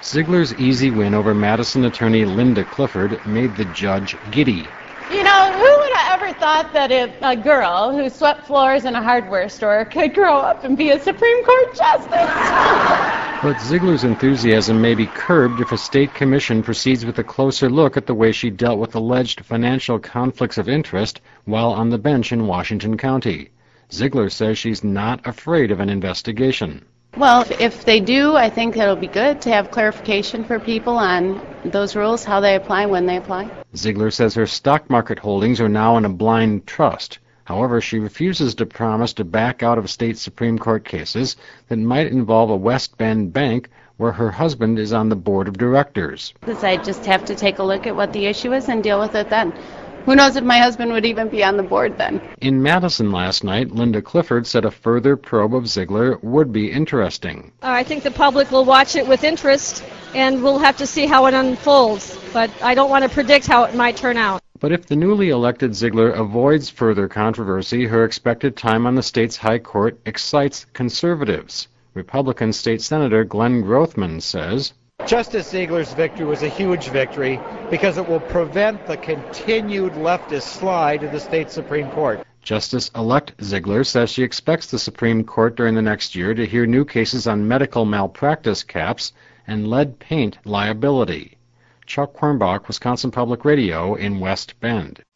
Ziegler's easy win over Madison attorney Linda Clifford made the judge giddy. You know, who would have ever thought that a girl who swept floors in a hardware store could grow up and be a Supreme Court justice? But Ziegler's enthusiasm may be curbed if a state commission proceeds with a closer look at the way she dealt with alleged financial conflicts of interest while on the bench in Washington County. Ziegler says she's not afraid of an investigation. Well, if they do, I think it'll be good to have clarification for people on those rules, how they apply, when they apply. Ziegler says her stock market holdings are now in a blind trust. However, she refuses to promise to back out of state Supreme Court cases that might involve a West Bend bank where her husband is on the board of directors. I just have to take a look at what the issue is and deal with it then. Who knows if my husband would even be on the board then? In Madison last night, Linda Clifford said a further probe of Ziegler would be interesting. I think the public will watch it with interest, and we'll have to see how it unfolds. But I don't want to predict how it might turn out. But if the newly elected Ziegler avoids further controversy, her expected time on the state's high court excites conservatives. Republican State Senator Glenn Grothman says, Justice Ziegler's victory was a huge victory because it will prevent the continued leftist slide to the state Supreme Court. Justice-elect Ziegler says she expects the Supreme Court during the next year to hear new cases on medical malpractice caps and lead paint liability. Chuck Quirmbach, Wisconsin Public Radio in West Bend.